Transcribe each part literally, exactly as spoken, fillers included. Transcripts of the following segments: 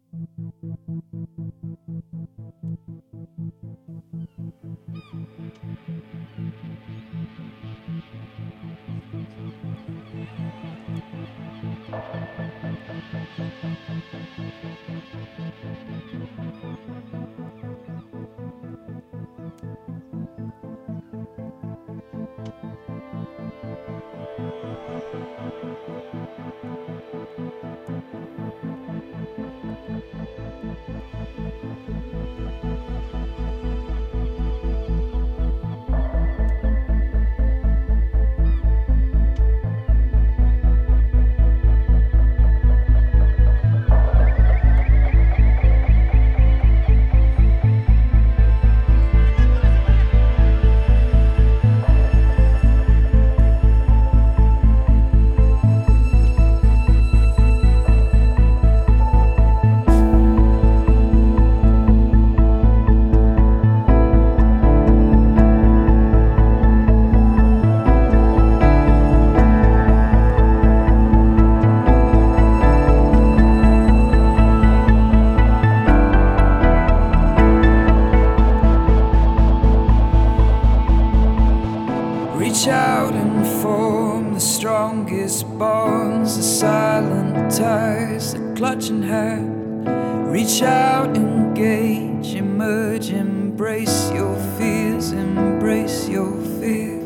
Reach out and form the strongest bonds, the silent ties, the clutching hand. Reach out, engage, emerge, embrace your fears, embrace your fears.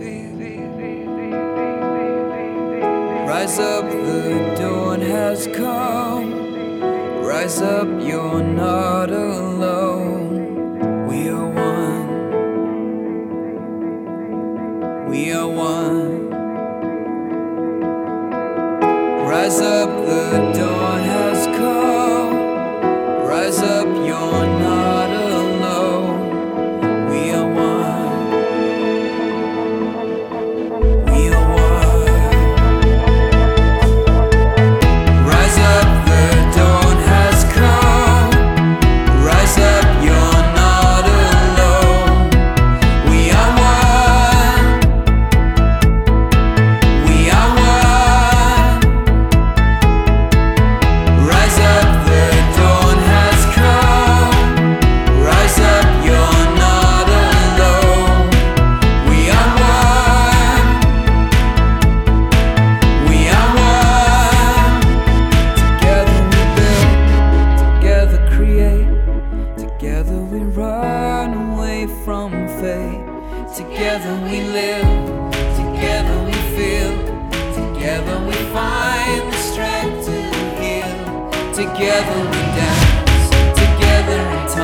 Rise up, the dawn has come. Rise up, you're not alone. We are one. We are one. Rise up, the dawn has come. Rise up, you're not alone. We are one. We are one. Rise up, the dawn has come. Rise up, you're not alone. We are one. We are one. Rise up, the dawn has come. Rise up, you're not alone. We are one. We are one. Together we build, together create, together we run away from fate. Together we live, together we feel, together we find the strength to heal. Together we dance, together in time.